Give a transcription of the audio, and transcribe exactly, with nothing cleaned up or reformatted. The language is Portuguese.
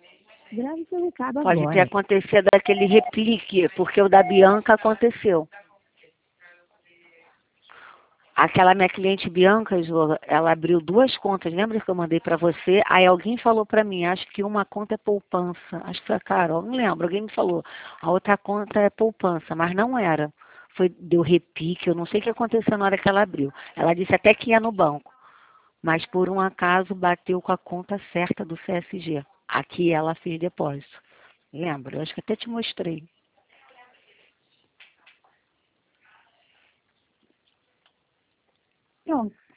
Grave seu recado Pode ter agora. acontecido aquele replique, porque o da Bianca aconteceu. Aquela minha cliente Bianca, Jô, ela abriu duas contas. Lembra que eu mandei para você? Aí alguém falou para mim, acho que uma conta é poupança. Acho que foi a Carol, não lembro. Alguém me falou, a outra conta é poupança, mas não era. Foi, deu repique, eu não sei o que aconteceu na hora que ela abriu. Ela disse até que ia no banco, mas por um acaso bateu com a conta certa do C S G. Aqui ela fez depósito. Lembra? Eu acho que até te mostrei. Pronto.